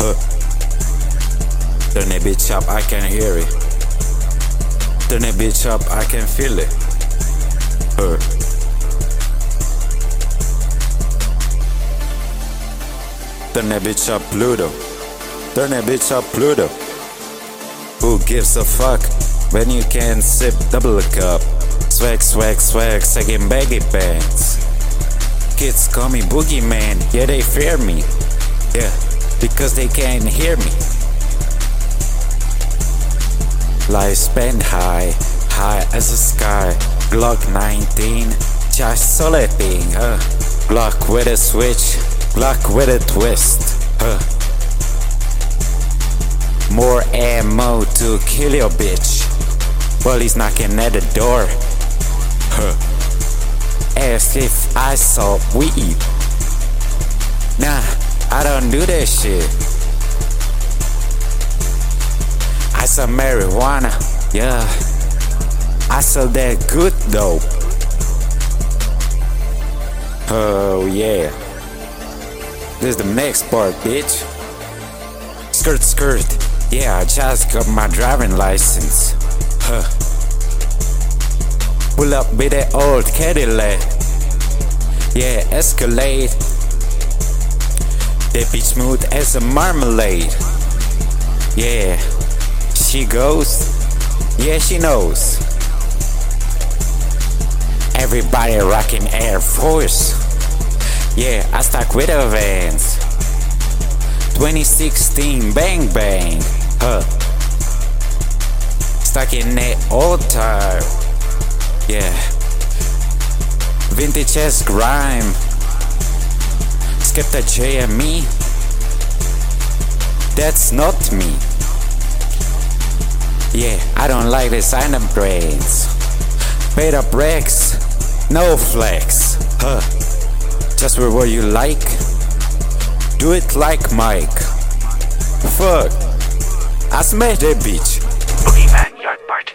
Huh. Turn that bitch up, I can hear it. Turn that bitch up, I can feel it. Huh. Turn that bitch up, Pluto. Turn that bitch up, Pluto. Who gives a fuck when you can sip double cup? Swag, swag, swag, sagging baggy pants. Kids call me boogeyman, yeah they fear me. Yeah, because they can't hear me. Lifespan high, high as the sky. Glock 19, just solid thing, Glock with a switch, Glock with a twist, More ammo to kill your bitch while he's knocking at the door, As if I saw weed. Nah, I don't do that shit. I sell marijuana, yeah. I sell that good dope. Oh yeah. This is the next part, bitch. Skirt, skirt. Yeah, I just got my driving license. Pull up with that old Cadillac. Yeah, Escalade. That bitch smooth as a marmalade. Yeah, she goes. Yeah, she knows. Everybody rocking Air Force. Yeah, I stuck with the Vans. 2016 bang bang. Stuck in that old tire. Yeah. Vintage as grime. Skip the JME. That's not me. Yeah, I don't like designer brains. Paid up Rex, no flex. Just wear what you like. Do it like Mike. Fuck, I smashed that bitch. Boogeyman Yard Party.